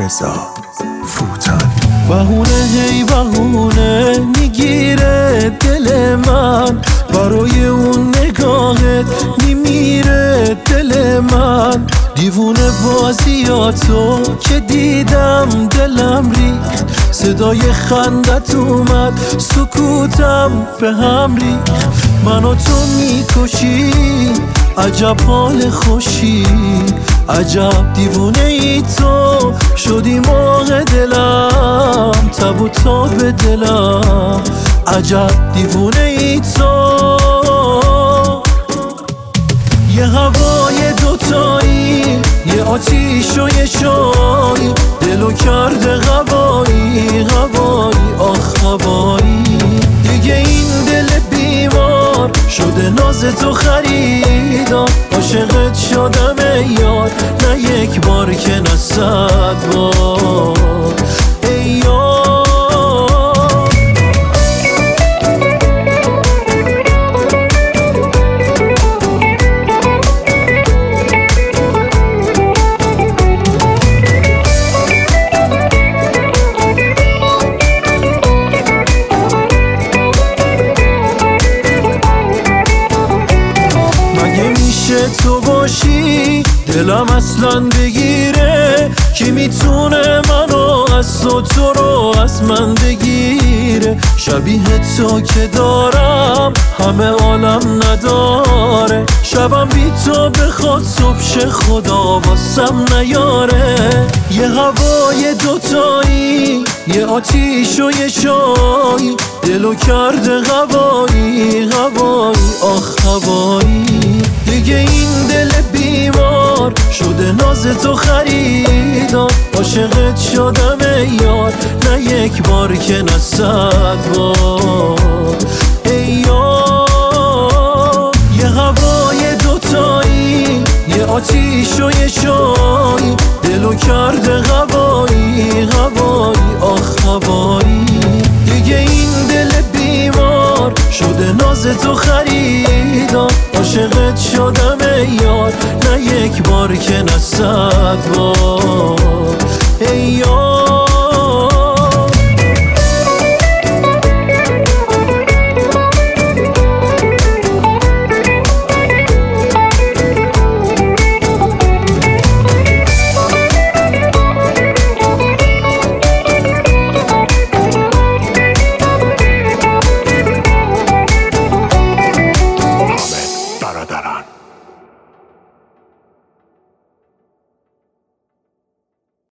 رضا فوتانی. بهونه هی بهونه میگیره دل من، برای اون نگاهت میمیره دل من. دیوونه بازیاتو که دیدم دلم ریخت، صدای خندت اومد سکوتم به هم ریخت. منو تو میکشی عجب حال خوشی، عجب دیوونه ای تو شدی موقع دلم، تب و تاب به دلم، عجب دیوونه ای تو. یه هوای دوتایی، یه آتیش و یه شایی، دلو کرده غوایی غوایی آخ غوایی. دیگه این دل بیمار شده ناز تو خریدار، عاشقت شدم ای یار، نه یک بار که نه 100 بار ای یار. تو باشی دلم اصلا بگیره، کی میتونه منو از تو رو از من بگیره؟ شبیه تو که دارم همه عالم نداره، شبم بی تو بخواد صبح خدا واسم نیاره. یه هوای دوتایی، یه آتیش و یه شایی، دلو کرده غوایی غوایی آخ غوایی. دیگه این دل بیمار شده ناز تو خریدار، عاشقت شدم ای یار، نه یک بار که نه 100 بار ای یار. یه هوای دوتایی، یه آتیش و یه شایی، دلو کرده غوایی غوایی آخ غوایی. دیگه این دل بیمار شده ناز تو خریدار، عاشقت شدم ای یار، نه یک بار که نه 100 بار ای یار.